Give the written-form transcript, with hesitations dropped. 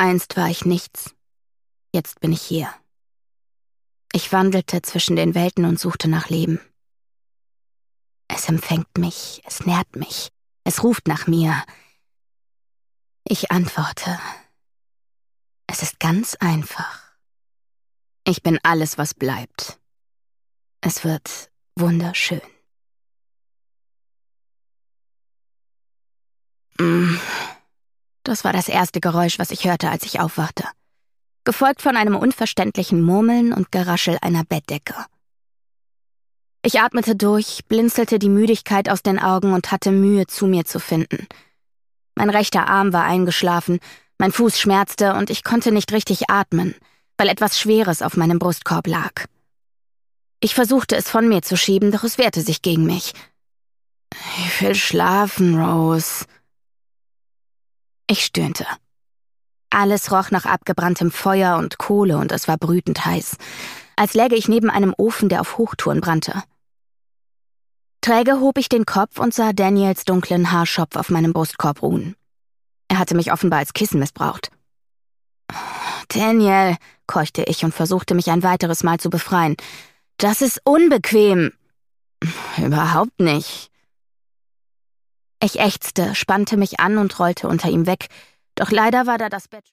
Einst war ich nichts, jetzt bin ich hier. Ich wandelte zwischen den Welten und suchte nach Leben. Es empfängt mich, es nährt mich, es ruft nach mir. Ich antworte. Es ist ganz einfach. Ich bin alles, was bleibt. Es wird wunderschön. Das war das erste Geräusch, was ich hörte, als ich aufwachte. Gefolgt von einem unverständlichen Murmeln und Geraschel einer Bettdecke. Ich atmete durch, blinzelte die Müdigkeit aus den Augen und hatte Mühe, zu mir zu finden. Mein rechter Arm war eingeschlafen, mein Fuß schmerzte und ich konnte nicht richtig atmen, weil etwas Schweres auf meinem Brustkorb lag. Ich versuchte es von mir zu schieben, doch es wehrte sich gegen mich. Ich will schlafen, Rose. Ich stöhnte. Alles roch nach abgebranntem Feuer und Kohle und es war brütend heiß, als läge ich neben einem Ofen, der auf Hochtouren brannte. Träge hob ich den Kopf und sah Daniels dunklen Haarschopf auf meinem Brustkorb ruhen. Er hatte mich offenbar als Kissen missbraucht. »Daniel«, keuchte ich und versuchte mich ein weiteres Mal zu befreien. »Das ist unbequem.« »Überhaupt nicht.« Ich ächzte, spannte mich an und rollte unter ihm weg, doch leider war da das Bett.